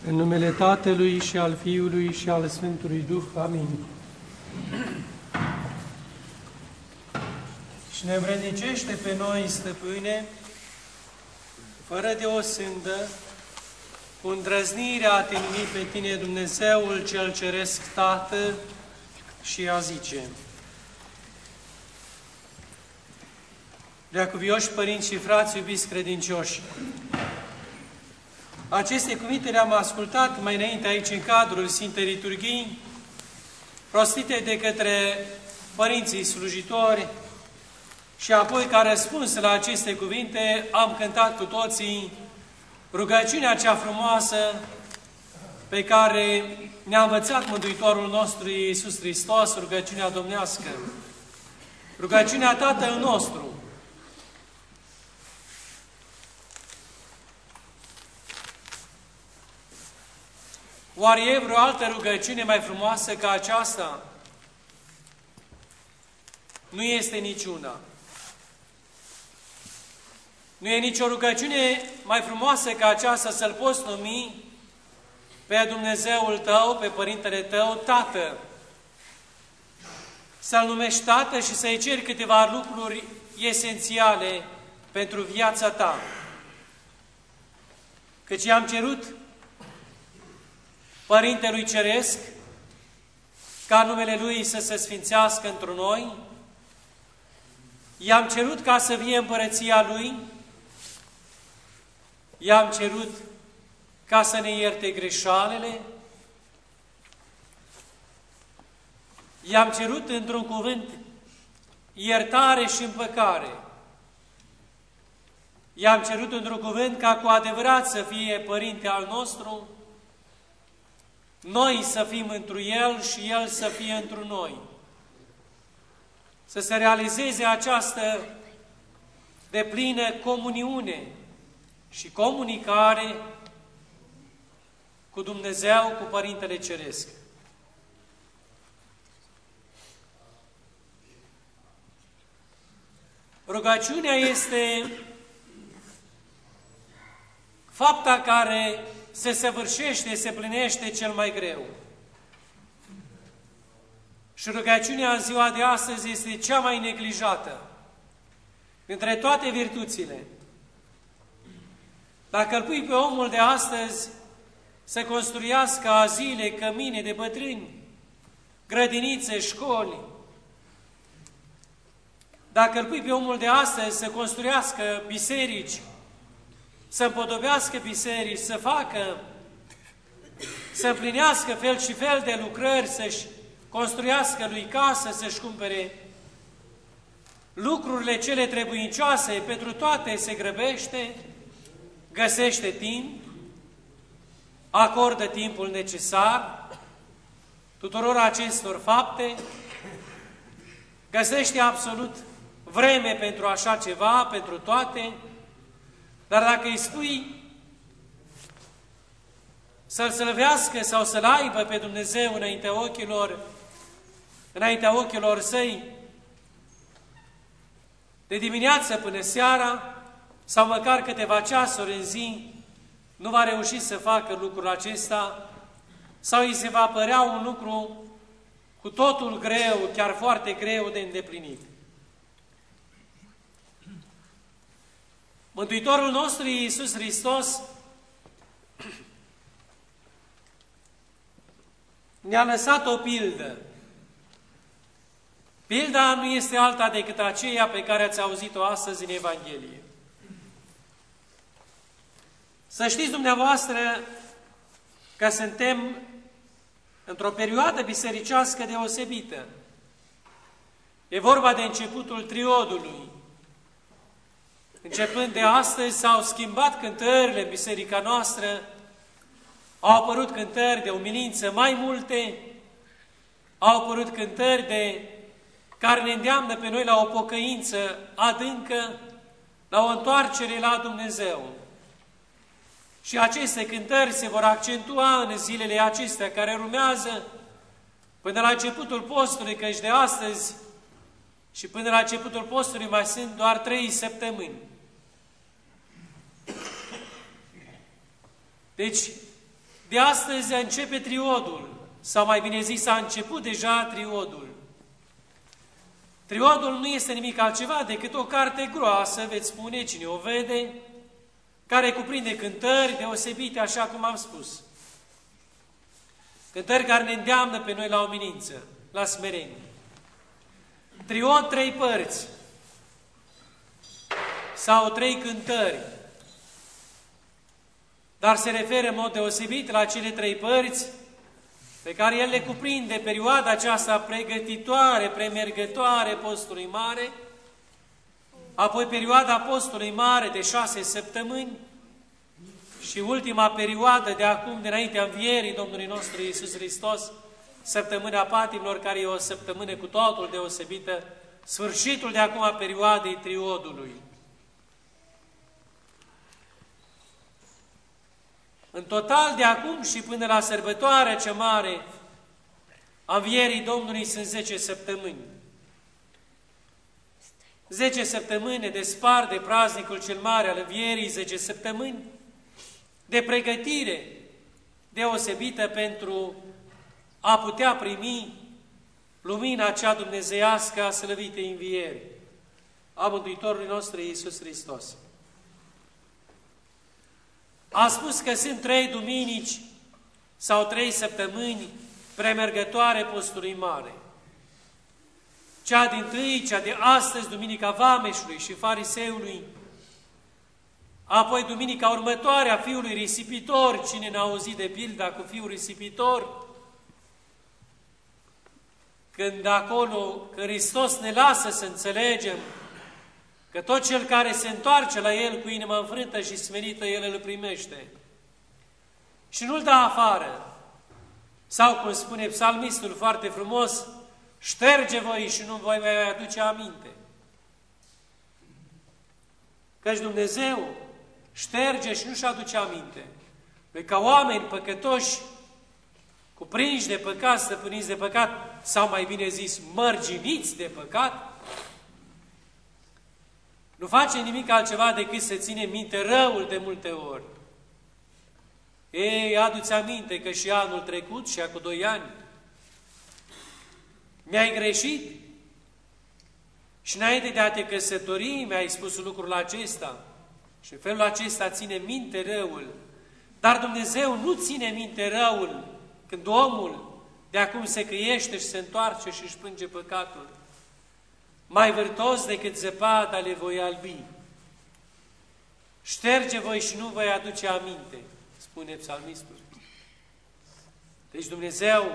În numele Tatălui și al Fiului și al Sfântului Duh. Amin. Și ne învrednicește pe noi, Stăpâne, fără de o sândă, cu îndrăznirea a te numi pe Tine, Dumnezeul cel Ceresc Tată, și a zice: Preacuvioși părinți și frați, iubiți credincioși, aceste cuvinte le-am ascultat mai înainte aici în cadrul Sfintei Liturghii, rostite de către părinții slujitori, și apoi, ca răspuns la aceste cuvinte, am cântat cu toții rugăciunea cea frumoasă pe care ne-a învățat Mântuitorul nostru Iisus Hristos, rugăciunea domnească, rugăciunea Tatăl nostru. Oare e vreo altă rugăciune mai frumoasă ca aceasta? Nu este niciuna. Nu e nicio rugăciune mai frumoasă ca aceasta să-L poți numi pe Dumnezeul tău, pe Părintele tău, Tată. Să-L numești Tată și să-i ceri câteva lucruri esențiale pentru viața ta. Căci i-am cerut Părintelui Ceresc ca numele Lui să se sfințească într noi, i-am cerut ca să vie împărăția Lui, i-am cerut ca să ne ierte greșalele, i-am cerut într-un cuvânt iertare și împăcare, i-am cerut într-un cuvânt ca cu adevărat să fie Părinte al nostru, noi să fim întru El și El să fie întru noi. Să se realizeze această deplină comuniune și comunicare cu Dumnezeu, cu Părintele Ceresc. Rugăciunea este fapta care se săvârșește, se plinește cel mai greu. Și rugăciunea în ziua de astăzi este cea mai neglijată dintre toate virtuțile. Dacă îl pui pe omul de astăzi să construiască azile, cămine de bătrâni, grădinițe, școli, dacă îl pui pe omul de astăzi să construiască biserici, să împodobească biserici, să împlinească fel și fel de lucrări, să-și construiască lui casă, să-și cumpere lucrurile cele trebuincioase, pentru toate se grăbește, găsește timp, acordă timpul necesar tuturor acestor fapte, găsește absolut vreme pentru așa ceva, pentru toate, dar dacă îi spui să-L slăvească sau să-L aibă pe Dumnezeu înaintea ochilor săi, de dimineață până seara, sau măcar câteva ceasuri în zi, nu va reuși să facă lucrul acesta, sau îi se va părea un lucru cu totul greu, chiar foarte greu de îndeplinit. Mântuitorul nostru Iisus Hristos ne-a lăsat o pildă. Pilda nu este alta decât aceea pe care ați auzit-o astăzi în Evanghelie. Să știți dumneavoastră că suntem într-o perioadă bisericească deosebită. E vorba de începutul triodului. Începând de astăzi s-au schimbat cântările în biserica noastră, au apărut cântări de umilință mai multe, au apărut cântări care ne îndeamnă pe noi la o pocăință adâncă, la o întoarcere la Dumnezeu. Și aceste cântări se vor accentua în zilele acestea care urmează, până la începutul postului, căci de astăzi și până la începutul postului mai sunt doar 3 săptămâni. Deci, De astăzi începe triodul, sau mai bine zis, a început deja triodul. Triodul nu este nimic altceva decât o carte groasă, veți spune, cine o vede, care cuprinde cântări deosebite, așa cum am spus. Cântări care ne îndeamnă pe noi la umilință, la smerenie. Triod, 3 părți, sau 3 cântări, dar se referă în mod deosebit la cele 3 părți pe care el le cuprinde perioada aceasta pregătitoare, premergătoare postului mare, apoi perioada postului mare de 6 săptămâni și ultima perioadă de acum, dinaintea învierii Domnului nostru Iisus Hristos, săptămâna patimilor, care e o săptămână cu totul deosebită, sfârșitul de acum a perioadei triodului. În total, de acum și până la sărbătoarea cea mare a învierii Domnului sunt 10 săptămâni. 10 săptămâni ne despart de praznicul cel mare al învierii, 10 săptămâni de pregătire deosebită pentru a putea primi lumina cea dumnezeiască a slăvitei învieri a Mântuitorului nostru Iisus Hristos. A spus că sunt 3 duminici sau 3 săptămâni premergătoare postului mare. Cea dintâi, cea de astăzi, Duminica Vameșului și Fariseului, apoi duminica următoare a Fiului Risipitor, cine n-a auzit de pilda cu Fiul Risipitor, când acolo Hristos ne lasă să înțelegem că tot cel care se întoarce la El cu inima înfrântă și smerită, El îl primește. Și nu-l dă afară. Sau, cum spune psalmistul foarte frumos, șterge voi și nu voi mai aduce aminte. Căci Dumnezeu șterge și nu-și aduce aminte. Noi, ca oameni păcătoși, cuprinși de păcat, stăpâniți de păcat, sau mai bine zis, mărginiți de păcat, nu face nimic altceva decât să ține minte răul de multe ori. Ei, adu-ți aminte că și anul trecut și acum 2 ani mi-ai greșit și înainte de a te căsători mi-ai spus lucrul acesta și în felul acesta ține minte răul. Dar Dumnezeu nu ține minte răul când omul de acum se căiește și se întoarce și își plânge păcatul. Mai vârtos decât zăpada le voi albi. Șterge voi și nu voi aduce aminte, spune psalmistul. Deci Dumnezeu,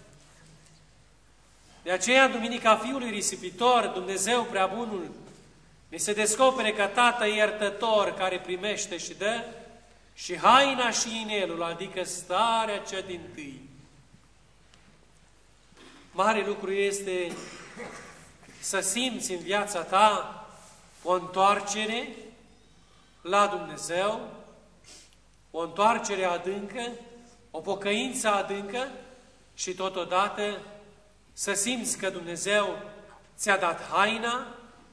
de aceea în Duminica Fiului Risipitor, Dumnezeu Preabunul ne se descopere ca Tată iertător care primește și dă, și haina și inelul, adică starea cea dintâi. Mare lucru este să simți în viața ta o întoarcere la Dumnezeu, o întoarcere adâncă, o pocăință adâncă și totodată să simți că Dumnezeu ți-a dat haina,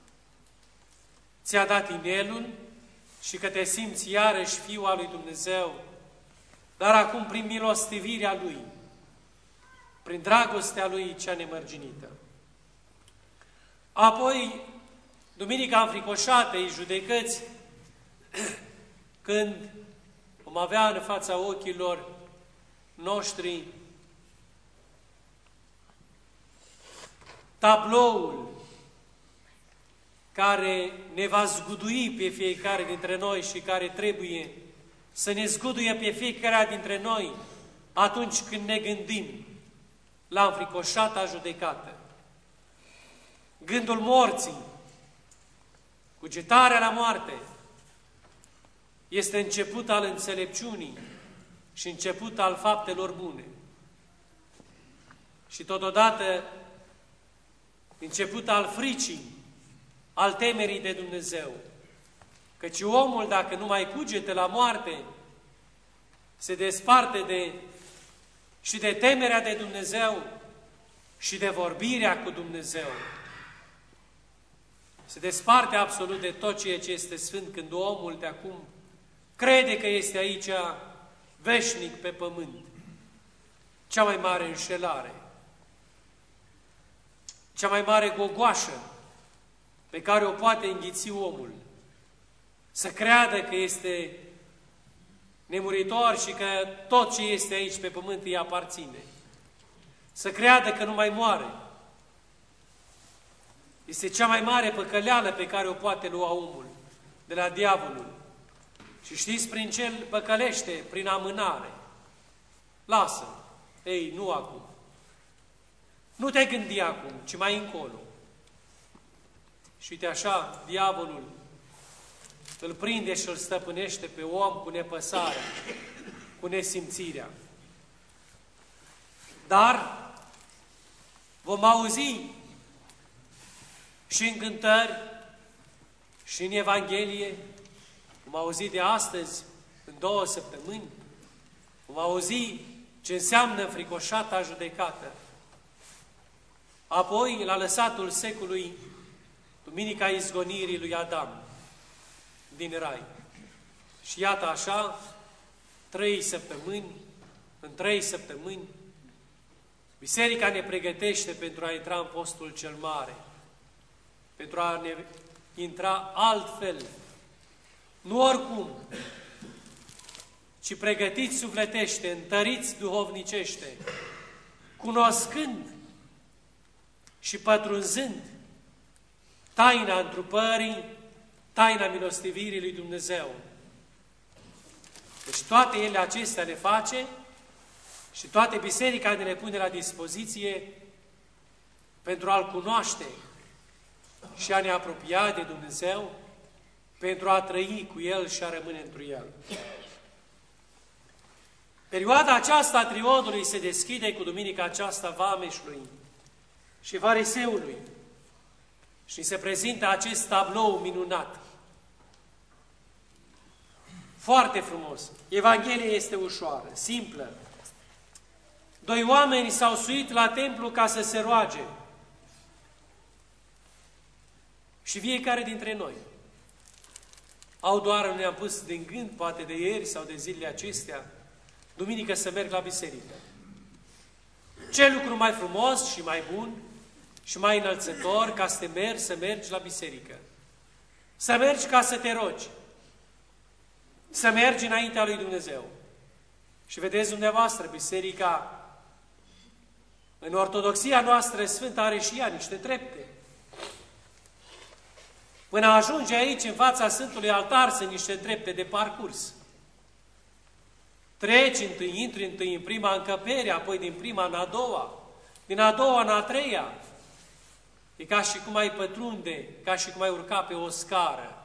ți-a dat inelul și că te simți iarăși fiul al lui Dumnezeu, dar acum prin milostivirea Lui, prin dragostea Lui cea nemărginită. Apoi, Duminica Înfricoșatei Judecăți, când vom avea în fața ochilor noștri tabloul care ne va zgudui pe fiecare dintre noi și care trebuie să ne zguduie pe fiecare dintre noi atunci când ne gândim la înfricoșata judecată. Gândul morții, cugetarea la moarte, este început al înțelepciunii și început al faptelor bune. Și totodată început al fricii, al temerii de Dumnezeu. Căci omul, dacă nu mai cugete la moarte, se desparte și de temerea de Dumnezeu și de vorbirea cu Dumnezeu. Se desparte absolut de tot ceea ce este sfânt când omul de acum crede că este aici veșnic pe pământ, cea mai mare înșelare, cea mai mare gogoașă pe care o poate înghiți omul, să creadă că este nemuritor și că tot ce este aici pe pământ îi aparține, să creadă că nu mai moare. Este cea mai mare păcăleală pe care o poate lua omul de la diavolul. Și știți prin ce îl păcălește? Prin amânare. Lasă. Ei, nu acum. Nu te gândi acum, ci mai încolo. Și uite așa, diavolul îl prinde și îl stăpânește pe om cu nepăsarea, cu nesimțirea. Dar vom auzi și în cântări și în Evanghelie, vom auzi de astăzi, în 2 săptămâni, vom auzi ce înseamnă înfricoșata judecată. Apoi, la lăsatul secului, Duminica izgonirii lui Adam din Rai. Și iată așa, 3 săptămâni, în 3 săptămâni, Biserica ne pregătește pentru a intra în postul cel mare, pentru a ne intra altfel, nu oricum, ci pregătiți sufletește, întăriți duhovnicește, cunoscând și pătrunzând taina întrupării, taina milostivirii lui Dumnezeu. Deci toate ele acestea le face și toate biserica ne le pune la dispoziție pentru a-L cunoaște și a ne apropia de Dumnezeu, pentru a trăi cu El și a rămâne întru El. Perioada aceasta a triodului se deschide cu duminica aceasta vameșului și fariseului și se prezintă acest tablou minunat. Foarte frumos. Evanghelia este ușoară, simplă. 2 oameni s-au suit la templu ca să se roage. Și fiecare dintre noi au doar, ne-am pus din gând, poate de ieri sau de zilele acestea, duminică să merg la biserică. Ce lucru mai frumos și mai bun și mai înălțător ca să mergi la biserică. Să mergi ca să te rogi. Să mergi înaintea lui Dumnezeu. Și vedeți dumneavoastră, biserica, în ortodoxia noastră sfântă, are și ea niște trepte. Până ajunge aici, în fața Sfântului Altar, sunt niște trepte de parcurs. Treci intri întâi în prima încăpere, apoi din prima în a doua, din a doua în a treia. E ca și cum ai pătrunde, ca și cum ai urca pe o scară.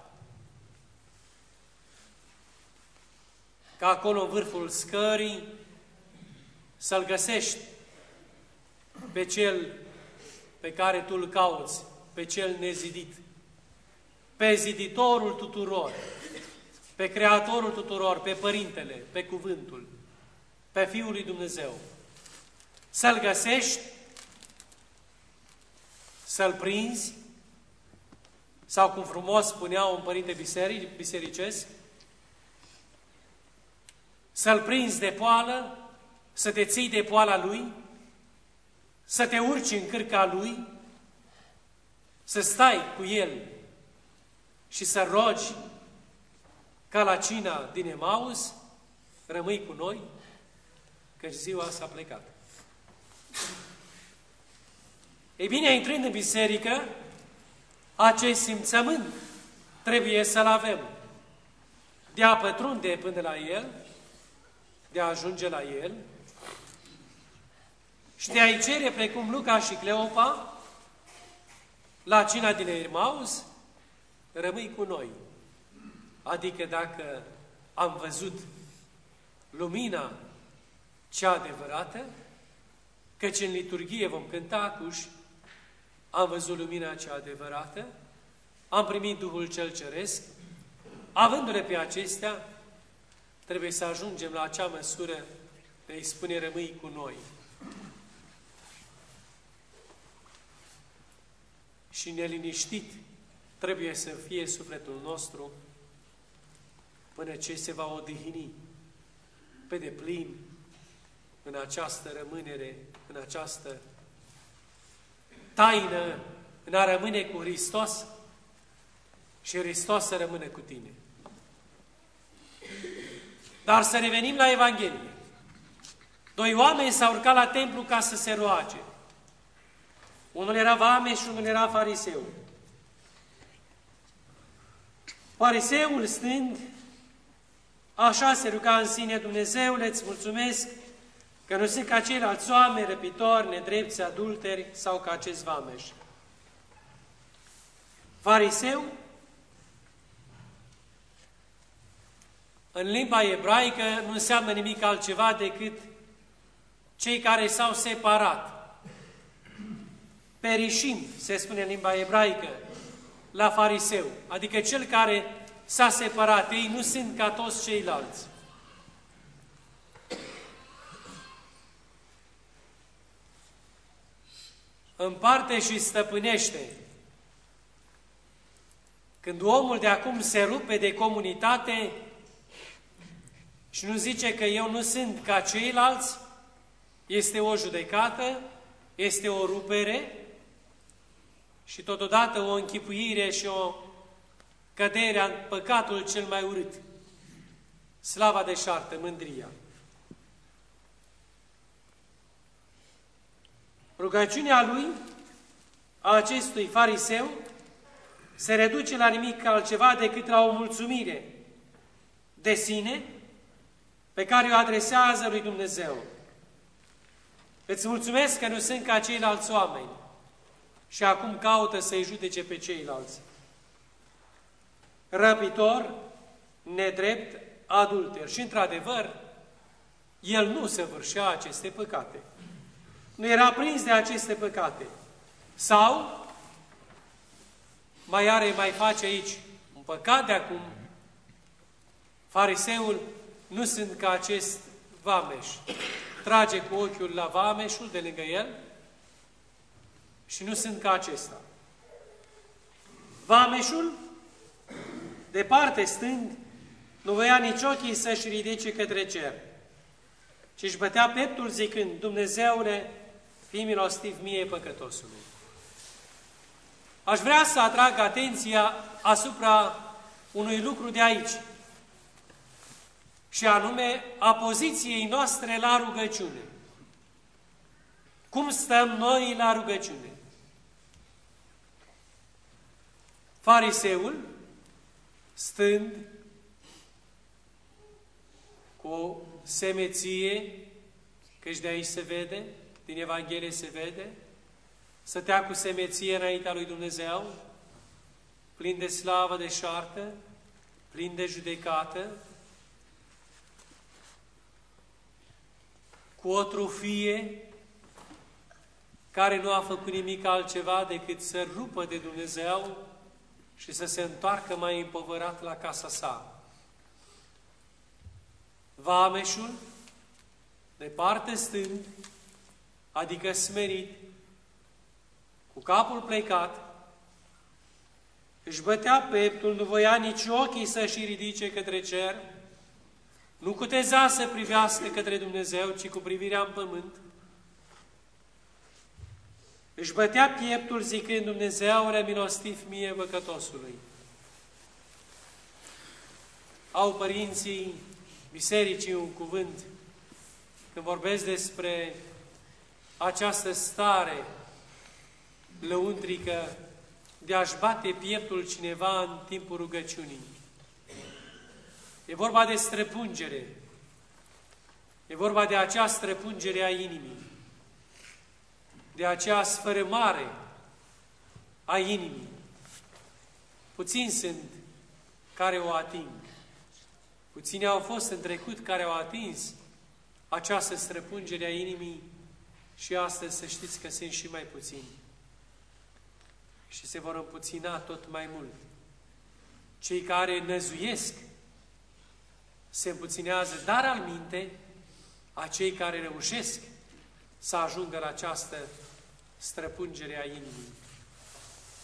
Ca acolo, în vârful scării, să-L găsești pe Cel pe care tu îl cauți, pe Cel nezidit, pe Ziditorul tuturor, pe Creatorul tuturor, pe Părintele, pe Cuvântul, pe Fiul lui Dumnezeu. Să-L găsești, să-L prinzi, sau cum frumos spunea un părinte bisericesc, să-L prinzi de poală, să te ții de poala Lui, să te urci în cârca Lui, să stai cu El și să rogi ca la cina din Emaus, rămâi cu noi, căci ziua s-a plecat. Ei bine, intrând în biserică, acest simțământ trebuie să-l avem, de a pătrunde până la El, de a ajunge la El și de a-i cere, precum Luca și Cleopa, la cina din Emaus, rămâi cu noi. Adică dacă am văzut lumina cea adevărată, căci în liturghie vom cânta acuși, am văzut lumina cea adevărată, am primit Duhul cel Ceresc, avându-le pe acestea, trebuie să ajungem la acea măsură de a-i spune rămâi cu noi. Și neliniștit trebuie să fie sufletul nostru până ce se va odihni pe deplin în această rămânere, în această taină, în a rămâne cu Hristos și Hristos să rămână cu tine. Dar să revenim la Evanghelie. Doi oameni s-au urcat la templu ca să se roage. Unul era vameș și unul era fariseu. Fariseul stând, așa se ruga în sine: Dumnezeule, îți mulțumesc că nu sunt ca ceilalți oameni, răpitori, nedrepți, adulteri sau ca acest vameș. Fariseu, în limba ebraică, nu înseamnă nimic altceva decât cei care s-au separat. Perishim, se spune în limba ebraică, la fariseu, adică cel care s-a separat. Ei nu sunt ca toți ceilalți. Împarte și stăpânește. Când omul de acum se rupe de comunitate și nu zice că eu nu sunt ca ceilalți, este o judecată, este o rupere și totodată o închipuire și o cădere în păcatul cel mai urât, slava deșartă, mândria. Rugăciunea lui, a acestui fariseu, se reduce la nimic altceva decât la o mulțumire de sine pe care o adresează lui Dumnezeu. Îți mulțumesc că nu sunt ca ceilalți oameni și acum caută să-i judece pe ceilalți. Răpitor, nedrept, adulter. Și într-adevăr, el nu săvârșea aceste păcate. Nu era prins de aceste păcate. Sau mai face aici un păcat de acum. Fariseul nu sunt ca acest vameș. Trage cu ochiul la vameșul de lângă el și nu sunt ca acesta. Vameșul, departe stând, nu voia nici ochii să-și ridice către cer, ci își bătea pieptul zicând: Dumnezeule, fii milostiv mie păcătosului. Aș vrea să atrag atenția asupra unui lucru de aici, și anume a poziției noastre la rugăciune. Cum stăm noi la rugăciune? Fariseul, stând cu o semeție, căci de aici se vede, din Evanghelie se vede, stătea cu semeție înaintea lui Dumnezeu, plin de slavă deșartă, plin de judecată, cu o trufie care nu a făcut nimic altceva decât să rupă de Dumnezeu și să se întoarcă mai împovărat la casa sa. Vameșul, departe stând, adică smerit, cu capul plecat, își bătea pieptul, nu voia nici ochii să-și ridice către cer, nu cuteza să privească către Dumnezeu, ci cu privirea în pământ. Își bătea pieptul zicând: Dumnezeule, milostiv mie păcătosului. Au părinții bisericii un cuvânt când vorbesc despre această stare lăuntrică de a-și bate pieptul cineva în timpul rugăciunii. E vorba de străpungere. E vorba de acea străpungere a inimii, de acea sfărâmare a inimii. Puțini sunt care o ating. Puțini au fost în trecut care au atins această străpungere a inimii și astăzi să știți că sunt și mai puțini. Și se vor împuțina tot mai mult. Cei care năzuiesc se împuținează, dar alminte, a cei care reușesc să ajungă la această străpungere a inimii.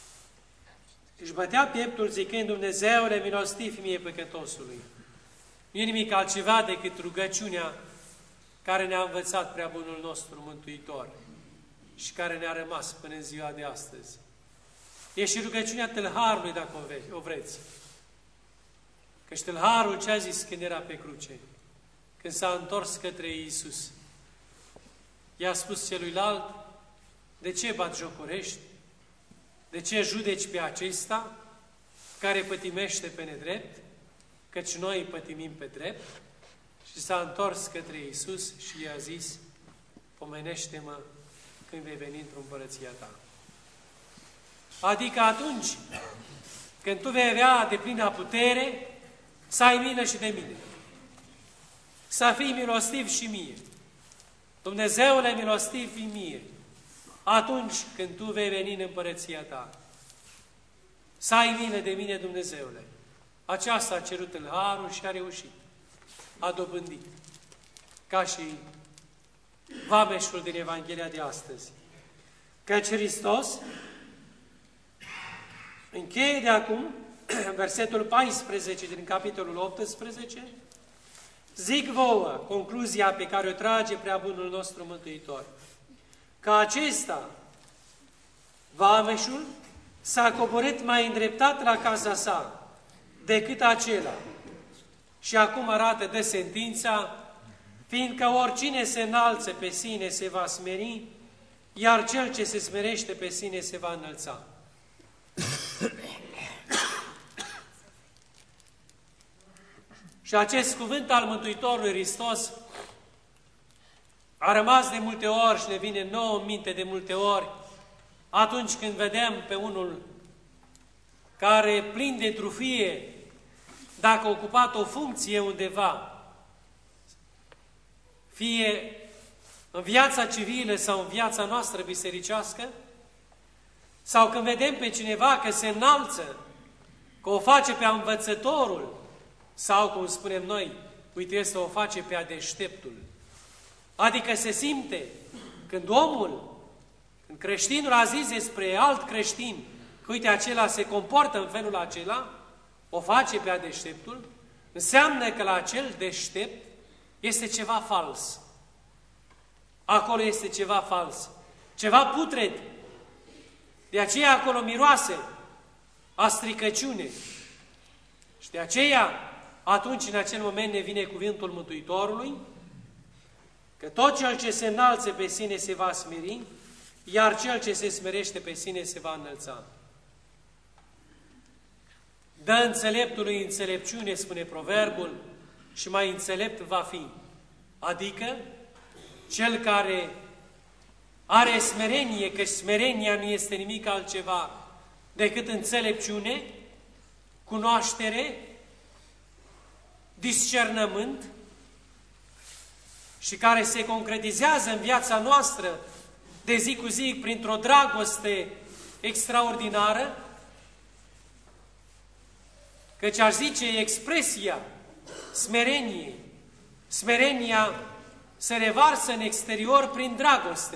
Își bătea pieptul zicând: Dumnezeule, milostiv mie păcătosului. nu e nimic altceva decât rugăciunea care ne-a învățat prea bunul nostru Mântuitor și care ne-a rămas până în ziua de astăzi. E și rugăciunea tâlharului, dacă o vreți. Căci tâlharul ce a zis când era pe cruce? Când s-a întors către Iisus, i-a spus celuilalt: de ce batjocorești? De ce judeci pe acesta care pătimește pe nedrept? Căci noi pătimim pe drept. Și s-a întors către Iisus și i-a zis: pomenește-mă când vei veni într-o împărăția ta. Adică atunci când tu vei avea deplină putere, să ai milă și de mine. Să fii milostiv și mie. Dumnezeule, milostiv fii mie. Atunci când tu vei veni în împărăția ta. Să ai milă de mine, Dumnezeule. Aceasta a cerut în harul și a reușit. A dobândit. Ca și vameșul din Evanghelia de astăzi. Căci Hristos încheie de acum, versetul 14 din capitolul 18, zic vouă concluzia pe care o trage prea bunul nostru Mântuitor, că acesta, vameșul, s-a coborât mai îndreptat la casa sa decât acela. Și acum arată de sentința, fiindcă oricine se înalță pe sine se va smeri, iar cel ce se smerește pe sine se va înălța. Și acest cuvânt al Mântuitorului Hristos a rămas de multe ori și ne vine nouă în minte de multe ori atunci când vedem pe unul care, plin de trufie, dacă a ocupat o funcție undeva, fie în viața civilă sau în viața noastră bisericească, sau când vedem pe cineva că se înalță, că o face pe învățătorul, sau, cum spunem noi, uite, este o face pe a deșteptul. Adică se simte când omul, când creștinul a zis despre alt creștin, că uite, acela se comportă în felul acela, o face pe a deșteptul, înseamnă că la acel deștept este ceva fals. Acolo este ceva fals, ceva putred. De aceea acolo miroase a stricăciune. Și de aceea, atunci, în acel moment, ne vine cuvântul Mântuitorului, că tot cel ce se înalță pe sine se va smeri, iar cel ce se smerește pe sine se va înălța. Dă înțeleptului înțelepciune, spune proverbul, și mai înțelept va fi. Adică, cel care are smerenie, că smerenia nu este nimic altceva decât înțelepciune, cunoaștere, discernământ și care se concretizează în viața noastră de zi cu zi printr-o dragoste extraordinară, căci aș zice expresia smereniei. Smerenia se revarsă în exterior prin dragoste.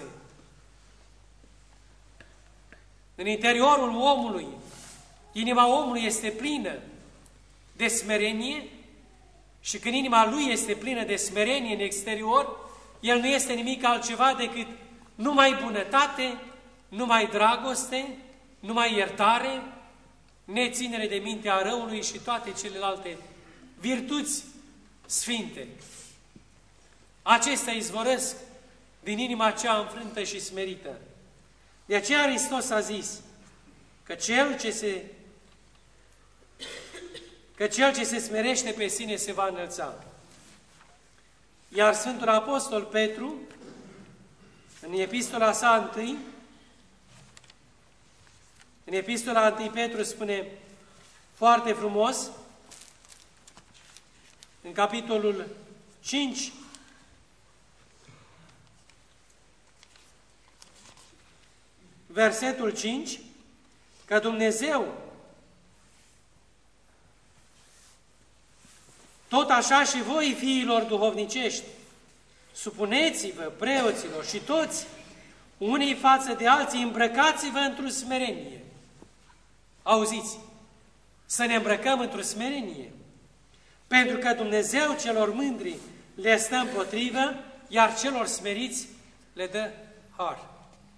În interiorul omului, inima omului este plină de smerenie și când inima lui este plină de smerenie în exterior, el nu este nimic altceva decât numai bunătate, numai dragoste, numai iertare, neținere de minte a răului și toate celelalte virtuți sfinte. Acestea izvorăsc din inima cea înfrântă și smerită. De aceea Hristos a zis că cel ce se smerește pe sine se va înălța. Iar Sfântul Apostol Petru, în epistola sa 1, în epistola 1 Petru spune foarte frumos, în capitolul 5, versetul 5, că Dumnezeu, tot așa și voi, fiilor duhovnicești, supuneți-vă preoților și toți, unii față de alții, îmbrăcați-vă într-o smerenie. Auziți, să ne îmbrăcăm într-o smerenie. Pentru că Dumnezeu celor mândri le stă împotrivă, iar celor smeriți le dă har.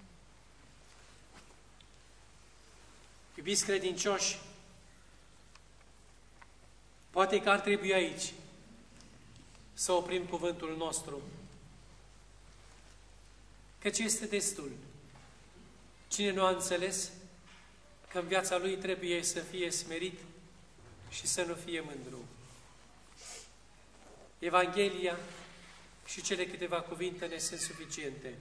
Iubiți credincioși, poate că ar trebui aici să oprim cuvântul nostru, căci este destul. Cine nu a înțeles că în viața lui trebuie să fie smerit și să nu fie mândru. Evanghelia și cele câteva cuvinte ne sunt suficiente.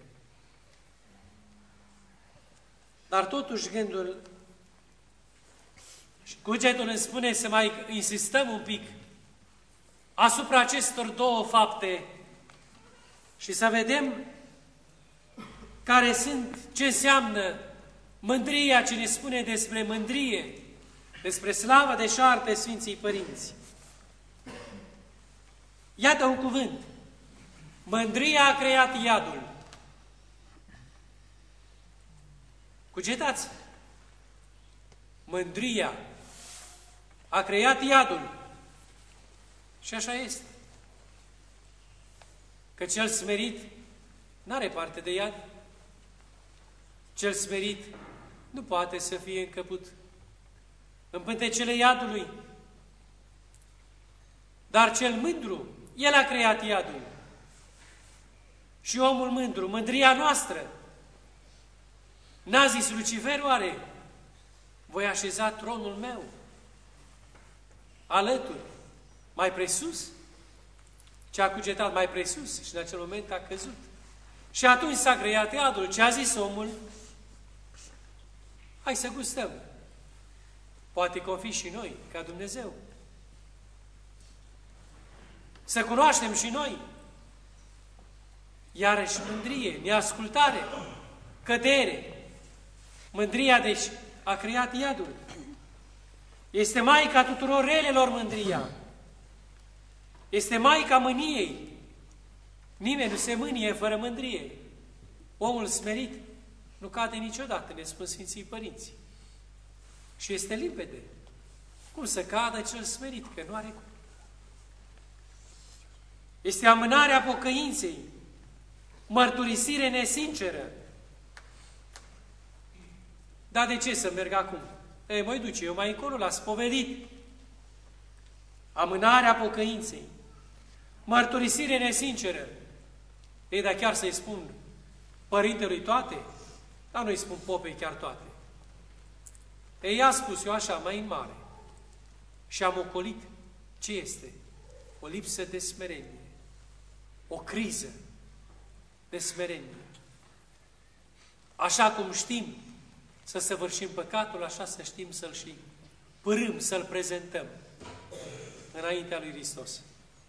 Dar totuși gândul și cugetul îmi spune să mai insistăm un pic asupra acestor două fapte și să vedem care sunt, ce înseamnă mândria, ce ne spune despre mândrie, despre slavă deșartă Sfinții Părinți. Iată un cuvânt. Mândria a creat iadul. Cugetați. Mândria a creat iadul. Și așa este. Că cel smerit n-are parte de iad. Cel smerit nu poate să fie încăput în pântecele iadului. Dar cel mândru, el a creat iadul. Și omul mândru, mândria noastră, n-a zis Lucifer, oare, voi așeza tronul meu alături, mai presus? Ce a cugetat mai presus și în acel moment a căzut. Și atunci s-a creat iadul. Ce a zis omul? Hai să gustăm. Poate că o fi și noi, ca Dumnezeu. Să cunoaștem și noi. Iarăși mândrie, neascultare, cădere. Mândria, deci, a creat iadul. Este maica tuturor relelor mândria. Este maica mâniei. Nimeni nu se mânie fără mândrie. Omul smerit nu cade niciodată, ne spun Sfinții Părinți. Și este limpede. Cum să cadă cel smerit? Că nu are cum. Este amânarea pocăinței, mărturisire nesinceră. Dar de ce să merg acum? Ei, mă duce eu mai încolo la spovedit. Amânarea pocăinței, mărturisire nesinceră. Ei, dar chiar să-i spun părintelui toate? Dar nu-i spun popei chiar toate. Ei, i-a spus eu așa, mai în mare. Și am ocolit ce este? O lipsă de smerenie. O criză de smerenie. Așa cum știm să săvârșim păcatul, așa să știm să-l și părâm, să-l prezentăm înaintea lui Hristos.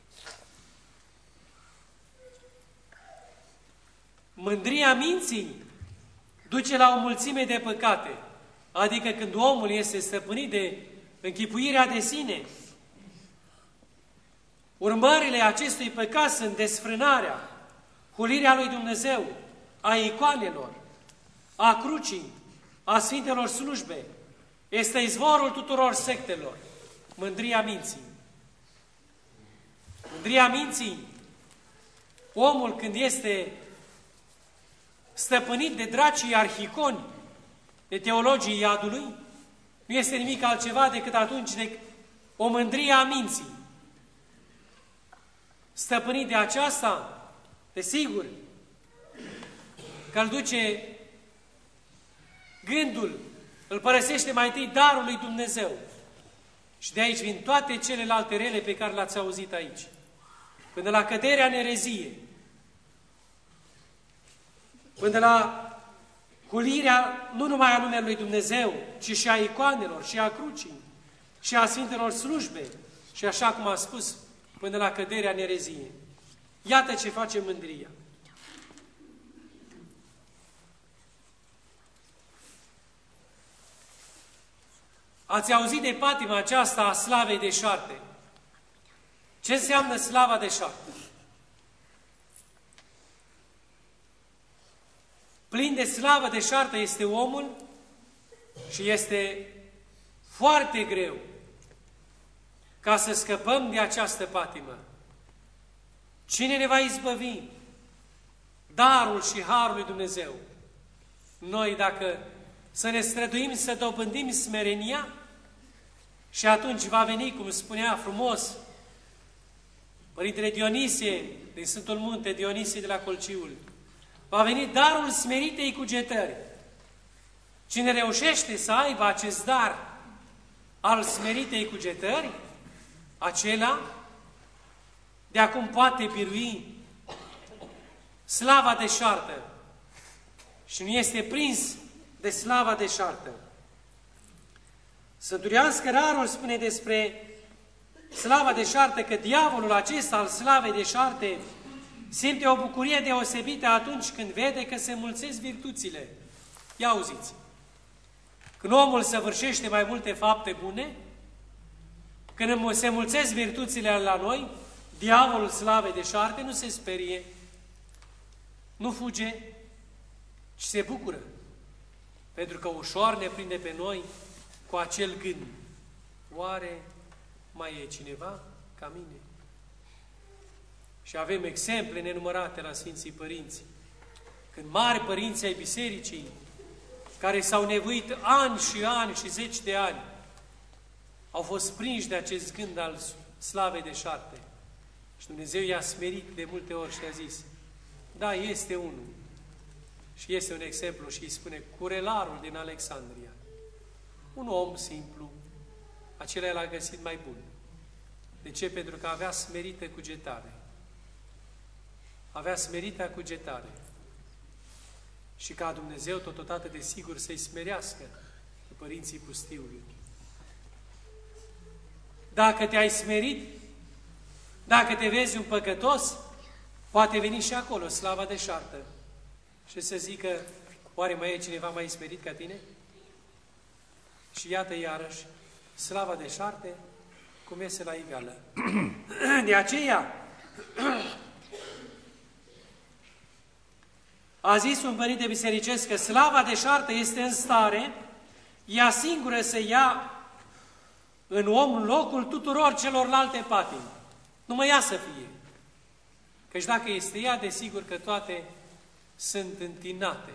Mândria minții duce la o mulțime de păcate, adică când omul este stăpânit de închipuirea de sine, urmările acestui păcat sunt desfrânarea, hulirea lui Dumnezeu, a icoanelor, a crucii, a Sfintelor slujbe. Este izvorul tuturor sectelor. Mândria minții. Mândria minții, omul când este stăpânit de dracii arhiconi, de teologii iadului, nu este nimic altceva decât atunci de o mândrie a minții. Stăpânit de aceasta, desigur, că îl duce gândul, îl părăsește mai întâi darul lui Dumnezeu. Și de aici vin toate celelalte rele pe care le-ați auzit aici. Până la căderea în erezie, până la hulirea nu numai a numelui lui Dumnezeu, ci și a icoanelor, și a crucii, și a Sfintelor slujbe, și așa cum a spus, până la căderea în erezie. Iată ce face mândria. Ați auzit de patima aceasta a slavei deșarte. Ce înseamnă slava deșartă? Plin de slavă deșartă este omul și este foarte greu ca să scăpăm de această patimă. Cine ne va izbăvi? Darul și harul lui Dumnezeu. Noi, dacă să ne străduim să dobândim smerenia, și atunci va veni, cum spunea frumos Părintele Dionisie, din Sfântul Munte, Dionisie de la Colciul, va veni darul smeritei cugetări. Cine reușește să aibă acest dar al smeritei cugetări, acela de acum poate birui slava deșartă și nu este prins de slava deșartă. Sfântul Ioan Scărarul spune despre slava deșartă că diavolul acesta al slavei deșarte simte o bucurie deosebită atunci când vede că se mulțesc virtuțile. Ia auziți! Când omul săvârșește mai multe fapte bune, când se mulțesc virtuțile la noi, diavolul slavei deșarte nu se sperie, nu fuge, ci se bucură. Pentru că ușor ne prinde pe noi cu acel gând. Oare mai e cineva ca mine? Și avem exemple nenumărate la Sfinții Părinți. Când mari părinți ai bisericii, care s-au nevoit ani și ani și zeci de ani, au fost prinși de acest gând al slavei deșarte. Și Dumnezeu i-a smerit de multe ori și a zis, da, este unul. Și este un exemplu și îi spune Curelarul din Alexandria. Un om simplu, acela l-a găsit mai bun. De ce? Pentru că avea smerită cugetare. Avea smerita cugetare. Și ca Dumnezeu totodată de sigur să-i smerească pe părinții pustiului. Dacă te-ai smerit, dacă te vezi un păcătos, poate veni și acolo slava deșartă. Și să zică, oare mai e cineva mai smerit ca tine? Și iată iarăși, slava deșarte, cum iese la iveală. De aceea, a zis un părinte bisericesc că slava deșartă este în stare, ea singură să ia în om locul tuturor celorlalte patimi. Numai ea să fie. Căci dacă este ea, desigur că toate sunt întinate.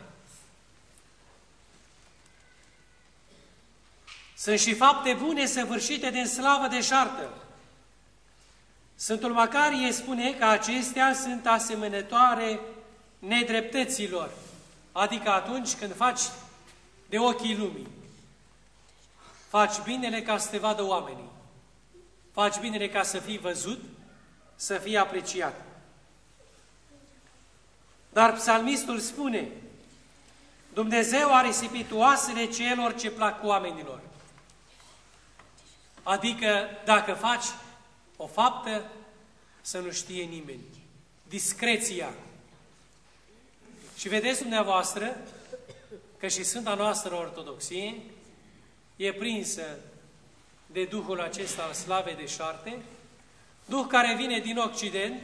Sunt și fapte bune săvârșite din slavă deșartă. Sfântul Macarie spune că acestea sunt asemănătoare nedreptăților, adică atunci când faci de ochii lumii. Faci binele ca să te vadă oamenii. Faci binele ca să fii văzut, să fii apreciat. Dar psalmistul spune, Dumnezeu a risipit oasele celor ce plac oamenilor. Adică dacă faci o faptă, să nu știe nimeni. Discreția. Și vedeți dumneavoastră că și Sfânta noastră Ortodoxie e prinsă de Duhul acesta al slavei deșarte, Duh care vine din Occident,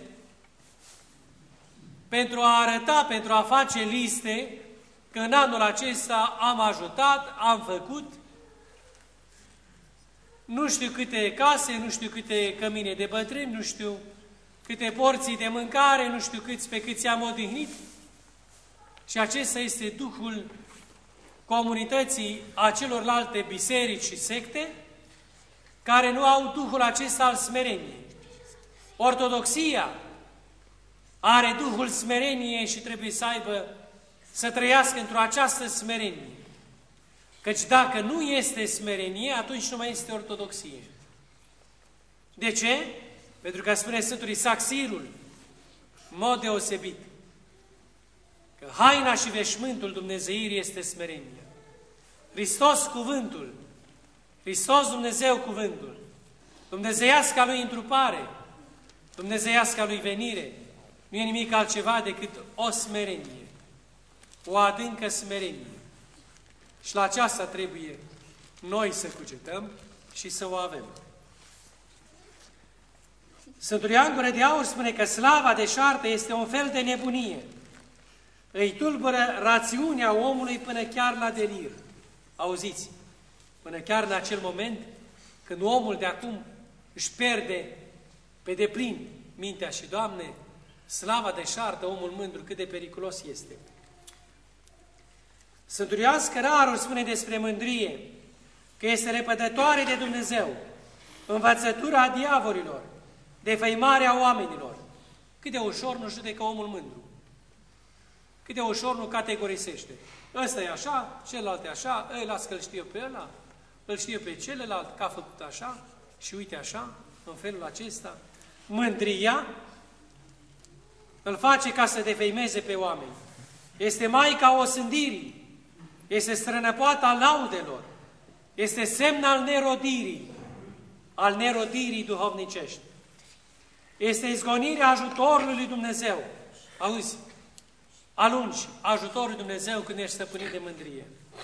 pentru a arăta, pentru a face liste că în anul acesta am ajutat, am făcut nu știu câte case, nu știu câte cămine de bătrâni, nu știu câte porții de mâncare, nu știu pe câți am odihnit. Și acesta este Duhul comunității acelorlalte biserici și secte care nu au Duhul acesta al smereniei. Ortodoxia are Duhul smereniei și trebuie să aibă, să trăiască într-o această smerenie. Căci dacă nu este smerenie, atunci nu mai este ortodoxie. De ce? Pentru că spune Sfântul Isaac Sirul, în mod deosebit, că haina și veșmântul Dumnezeirii este smerenia. Hristos cuvântul, Hristos Dumnezeu cuvântul, dumnezeiasca Lui întrupare, dumnezeiasca Lui venire, nu e nimic altceva decât o smerenie, o adâncă smerenie. Și la aceasta trebuie noi să cugetăm și să o avem. Sfântul Ioan Gură de Aur spune că slava deșartă este un fel de nebunie. Îi tulbură rațiunea omului până chiar la delir. Auziți? Până chiar în acel moment când omul de acum își pierde pe deplin mintea și, Doamne, slava deșartă, omul mândru, cât de periculos este. Sfântul Ioan Scărarul spune despre mândrie că este lepădătoare de Dumnezeu, învățătura diavolilor, defăimarea oamenilor. Cât de ușor nu judecă omul mândru. Cât de ușor nu categorisește. Ăsta e așa, celălalt e așa, las că îl știu pe ăla, îl știu pe celălalt, că a făcut așa și uite așa, în felul acesta. Mândria îl face ca să defăimeze pe oameni. Este maica osândirii, este strănăpoata laudelor, este semn al nerodirii duhovnicești. Este izgonirea ajutorului lui Dumnezeu. Auzi, alungi ajutorul lui Dumnezeu când ești stăpânit de mândrie.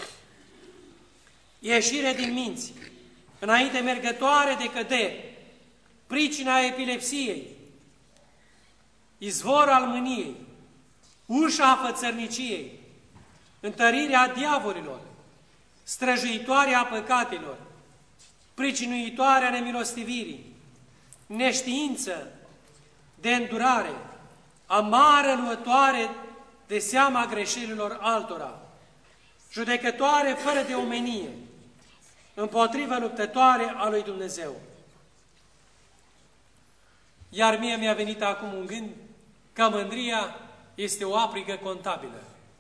Ieșire din minți, înainte mergătoare de căderi, pricina epilepsiei, izvorul al mâniei, ușa fățărniciei, întărirea diavolilor, străjuitoarea păcatelor, pricinuitoarea nemilostivirii, neștiință de îndurare, amară luătoare de seama greșelilor altora, judecătoare fără de omenie, împotrivă luptătoare a lui Dumnezeu. Iar mie mi-a venit acum un gând că mândria este o aprigă contabilă.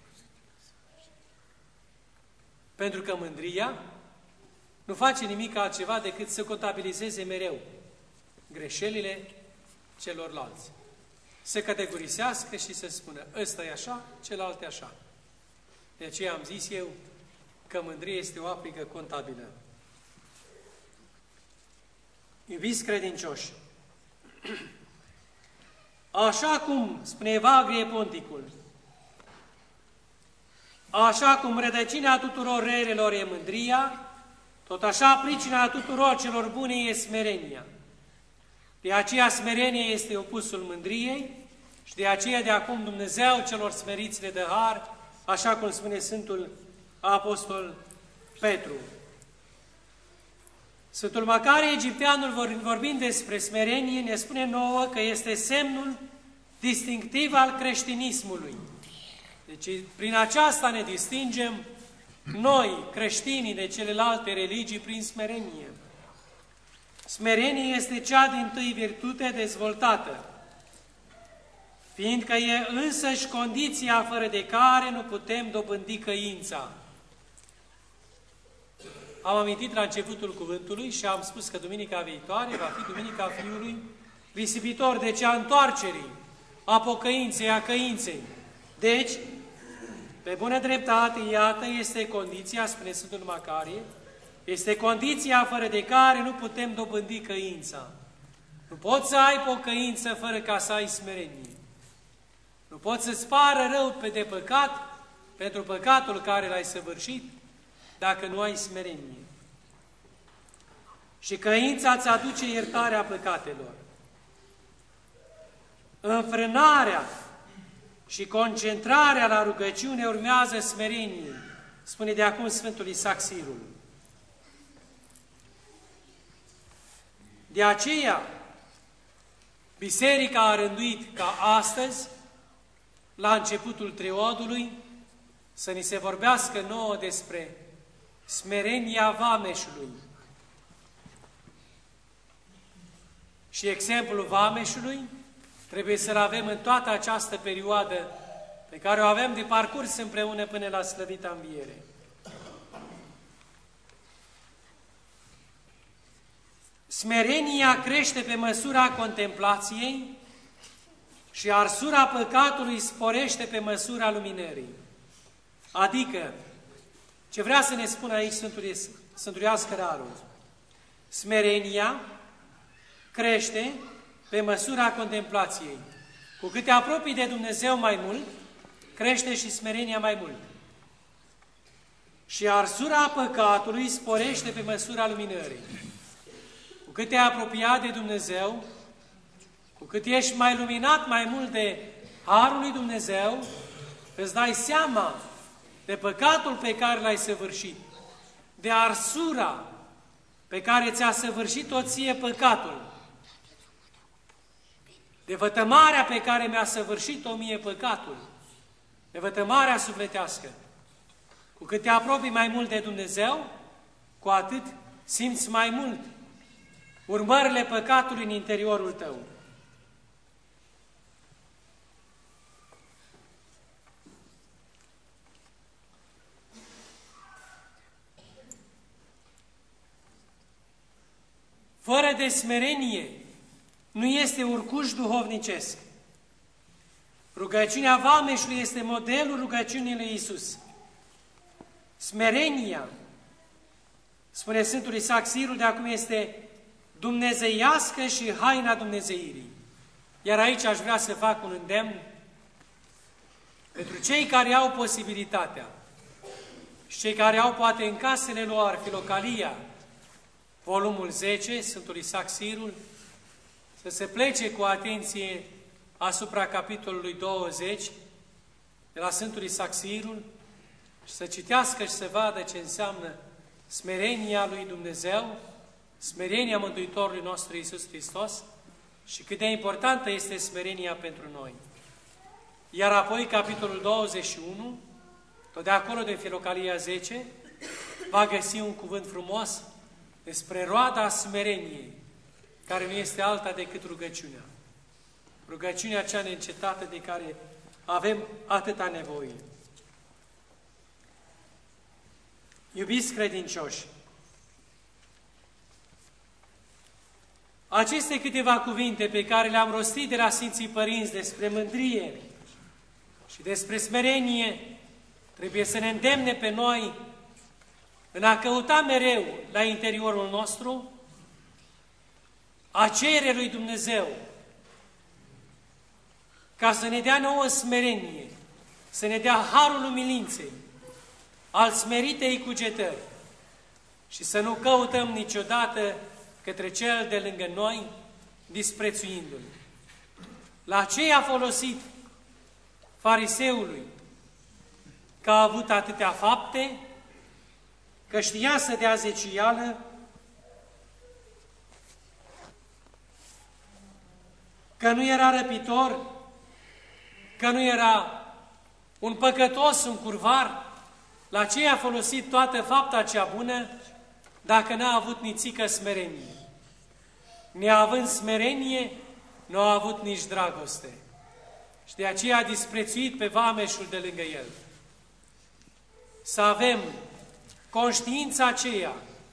Pentru că mândria nu face nimic altceva decât să contabilizeze mereu greșelile celorlalți. Să categorisească și să spună, ăsta e așa, celălalt e așa. De aceea am zis eu că mândria este o aprigă contabilă. Iubiți credincioși, așa cum spune Evagrie Ponticul, așa cum rădăcina tuturor relelor e mândria, tot așa pricina tuturor celor bune e smerenia. De aceea smerenia este opusul mândriei și de aceea de acum Dumnezeu celor smeriți le dă har, așa cum spune Sfântul Apostol Petru. Sfântul Macarie Egipteanul, vorbind despre smerenie, ne spune nouă că este semnul distinctiv al creștinismului. Deci prin aceasta ne distingem noi, creștinii, de celelalte religii prin smerenie. Smerenie este cea dintâi virtute dezvoltată, fiindcă e însăși condiția fără de care nu putem dobândi căința. Am amintit la începutul cuvântului și am spus că duminica viitoare va fi Duminica Fiului risipitor, deci a întoarcerii, a pocăinței, a căinței. Deci, pe bună dreptate, iată, este condiția, spune Sfântul Macarie, este condiția fără de care nu putem dobândi căința. Nu poți să ai pocăință fără ca să ai smerenie. Nu poți să-ți pară rău de păcat pentru păcatul care l-ai săvârșit dacă nu ai smerenie. Și căința îți aduce iertarea păcatelor. Înfrânarea și concentrarea la rugăciune urmează smerenie, spune de acum Sfântul Isaac Sirul. De aceea, Biserica a rânduit ca astăzi, la începutul triodului, să ni se vorbească nouă despre smerenia vameșului. Și exemplul vameșului trebuie să-l avem în toată această perioadă pe care o avem de parcurs împreună până la slăvita înviere. Smerenia crește pe măsura contemplației și arsura păcatului sporește pe măsura luminării. Adică, ce vrea să ne spună aici Sfântul Ioan Scărarul, smerenia crește pe măsura contemplației. Cu cât te apropii de Dumnezeu mai mult, crește și smerenia mai mult. Și arsura păcatului sporește pe măsura luminării. Cu cât te-ai apropiat de Dumnezeu, cu cât ești mai luminat mai mult de harul lui Dumnezeu, îți dai seama de păcatul pe care l-ai săvârșit, de arsura pe care ți-a săvârșit-o ție păcatul, de vătămarea pe care mi-a săvârșit-o mie păcatul, de vătămarea sufletească. Cu cât te apropii mai mult de Dumnezeu, cu atât simți mai mult urmările păcatului în interiorul tău. Fără de smerenie nu este urcuș duhovnicesc. Rugăciunea vameșului este modelul rugăciunii lui Iisus. Smerenia, spune Sfântul Isaac Sirul, de acum este dumnezeiască și haina dumnezeirii. Iar aici aș vrea să fac un îndemn pentru cei care au posibilitatea și cei care au poate în casele lor Filocalia, volumul 10, Sfântul Isaac Sirul, să se plece cu atenție asupra capitolului 20 de la Sfântul Isaac Sirul și să citească și să vadă ce înseamnă smerenia lui Dumnezeu, smerenia Mântuitorului nostru Iisus Hristos și cât de importantă este smerenia pentru noi. Iar apoi capitolul 21, tot de acolo de Filocalia 10, va găsi un cuvânt frumos despre roada smereniei, care nu este alta decât rugăciunea. Rugăciunea cea neîncetată de care avem atâta nevoie. Iubiți credincioși, aceste câteva cuvinte pe care le-am rostit de la Sfinții Părinți despre mândrie și despre smerenie trebuie să ne îndemne pe noi în a căuta mereu la interiorul nostru, a cere lui Dumnezeu ca să ne dea nouă smerenie, să ne dea harul umilinței, al smeritei cugetări și să nu căutăm niciodată către cel de lângă noi, disprețuindu-l. La ce a folosit fariseului că a avut atâtea fapte, că știa să dea zecială, că nu era răpitor, că nu era un păcătos, un curvar? La ce a folosit toată fapta cea bună dacă n-a avut nițică smerenie? Neavând smerenie, nu a avut nici dragoste. Și de aceea a disprețuit pe vameșul de lângă el. Să avem conștiința aceea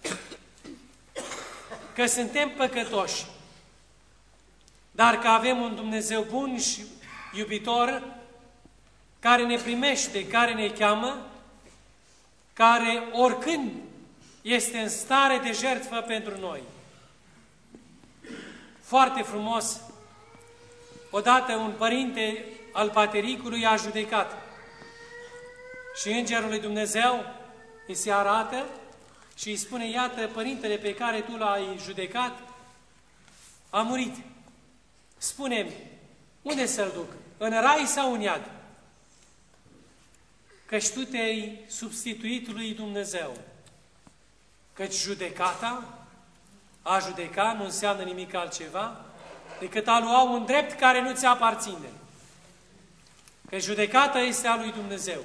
că suntem păcătoși, dar că avem un Dumnezeu bun și iubitor, care ne primește, care ne cheamă, care oricând este în stare de jertfă pentru noi. Foarte frumos, odată un părinte al patericului a judecat și Îngerul lui Dumnezeu îi se arată și îi spune: iată, părintele pe care tu l-ai judecat a murit. Spune-mi, unde să-l duc? În rai sau în iad? Căci tu te-ai substituit lui Dumnezeu. Căci judecata, a judeca, nu înseamnă nimic altceva decât a lua un drept care nu ți aparține. Că judecata este a lui Dumnezeu.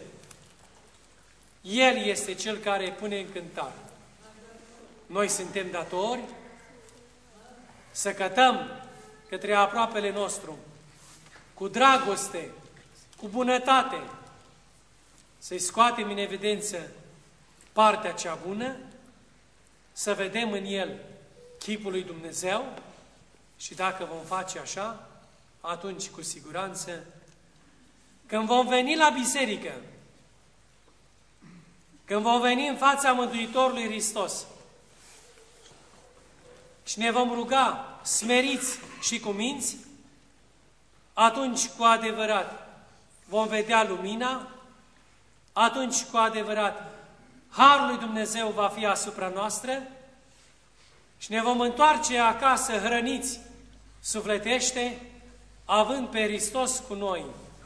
El este Cel care pune în cântare. Noi suntem datori să cătăm către aproapele nostru cu dragoste, cu bunătate, să-i scoatem în evidență partea cea bună, să vedem în el chipul lui Dumnezeu și dacă vom face așa, atunci cu siguranță, când vom veni la biserică, când vom veni în fața Mântuitorului Hristos și ne vom ruga smeriți și cuminți, atunci cu adevărat vom vedea lumina, atunci cu adevărat harul lui Dumnezeu va fi asupra noastră și ne vom întoarce acasă hrăniți sufletește, având pe Hristos cu noi.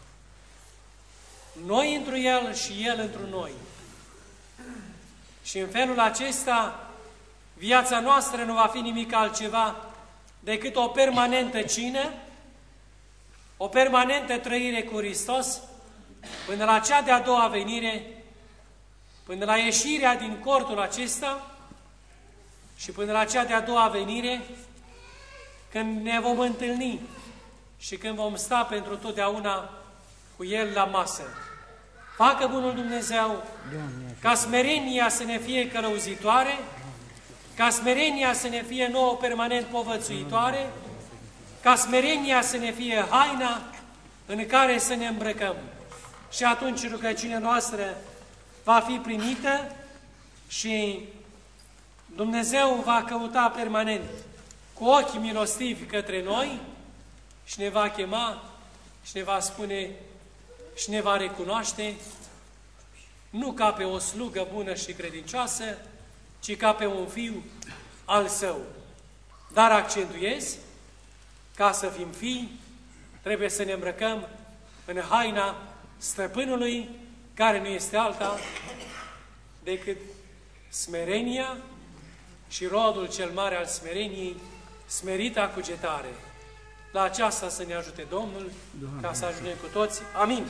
Noi întru El și El întru noi. Și în felul acesta viața noastră nu va fi nimic altceva decât o permanentă cină, o permanentă trăire cu Hristos, până la cea de-a doua venire, până la ieșirea din cortul acesta și până la cea de-a doua venire, când ne vom întâlni și când vom sta pentru totdeauna cu El la masă. Facă bunul Dumnezeu ca smerenia să ne fie călăuzitoare, ca smerenia să ne fie nouă permanent povățuitoare, ca smerenia să ne fie haina în care să ne îmbrăcăm. Și atunci rugăciunea noastră va fi primită și Dumnezeu va căuta permanent cu ochi milostivi către noi și ne va chema și ne va spune și ne va recunoaște nu ca pe o slugă bună și credincioasă, ci ca pe un fiu al Său. Dar accentuez, ca să fim fii, trebuie să ne îmbrăcăm în haina Stăpânului, care nu este alta decât smerenia și rodul cel mare al smereniei, smerita cugetare. La aceasta să ne ajute Domnul, ca să ajungem cu toți. Amin.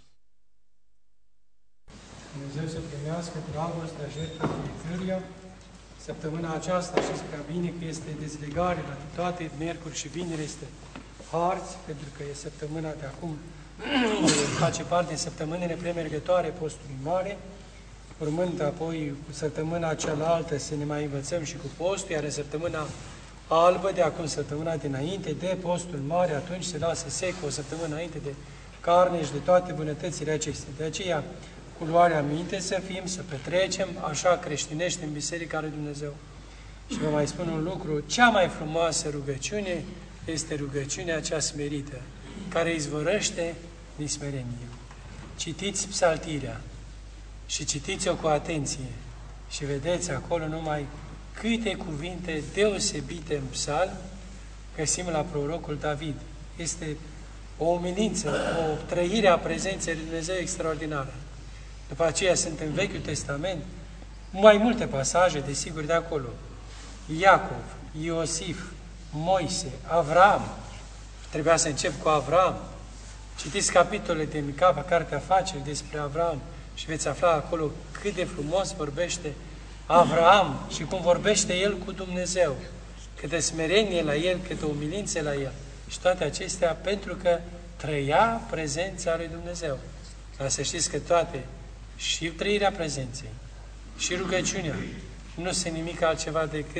Dumnezeu să primească dragostea, jertfa iertării. Săptămâna aceasta știți prea bine că este dezlegare la toate, miercuri și vineri este harți, pentru că e săptămâna de acum, face parte din săptămânile premergătoare postului mare, urmând apoi cu săptămâna cealaltă să ne mai învățăm și cu postul, iar în săptămâna albă, de acum săptămâna dinainte de postul mare, atunci se lasă sec o săptămână înainte de carne și de toate bunătățile acestea. De aceea, cu luarea minte să fim, să petrecem, așa creștinește în Biserica lui Dumnezeu. Și vă mai spun un lucru, cea mai frumoasă rugăciune este rugăciunea cea smerită, care izvorăște din smerenie. Citiți psaltirea și citiți-o cu atenție și vedeți acolo numai câte cuvinte deosebite în psalm găsim la prorocul David. Este o umilință, o trăire a prezenței lui Dumnezeu extraordinară. După aceea sunt în Vechiul Testament mai multe pasaje, desigur, de acolo. Iacov, Iosif, Moise, Avram. Trebuia să încep cu Avram. Citiți capitolele din Cartea Afaceri despre Avram și veți afla acolo cât de frumos vorbește Avram și cum vorbește el cu Dumnezeu. Câtă smerenie la el, câtă umilință la el. Și toate acestea pentru că trăia prezența lui Dumnezeu. Dar să știți că toate, și trăirea prezenței, și rugăciunea, nu sunt nimic altceva decât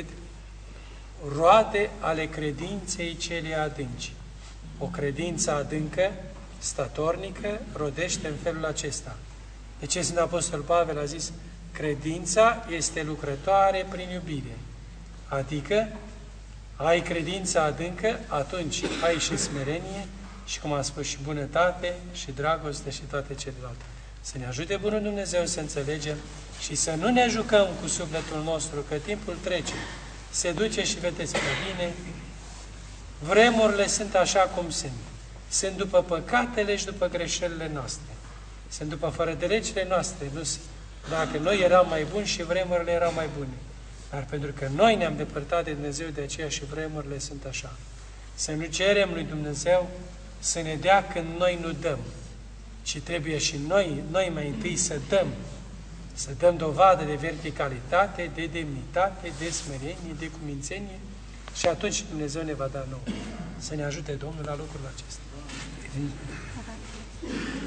roade ale credinței cele adânci. O credință adâncă, statornică, rodește în felul acesta. De ce Sfântul Apostol Pavel a zis, credința este lucrătoare prin iubire. Adică, ai credința adâncă, atunci ai și smerenie și, cum am spus, și bunătate, și dragoste și toate celelalte. Să ne ajute Bunul Dumnezeu să înțelegem și să nu ne jucăm cu sufletul nostru, că timpul trece, se duce și vedeți pe bine, vremurile sunt așa cum sunt. Sunt după păcatele și după greșelile noastre. Sunt după fără de legile noastre. Nu, dacă noi eram mai buni și vremurile erau mai bune. Dar pentru că noi ne-am depărtat de Dumnezeu, de aceea și vremurile sunt așa. Să nu cerem lui Dumnezeu să ne dea când noi nu dăm. Și trebuie și noi mai întâi să dăm dovadă de verticalitate, de demnitate, de smerenie, de cumințenie și atunci Dumnezeu ne va da nouă. Să ne ajute Domnul la lucrul acesta.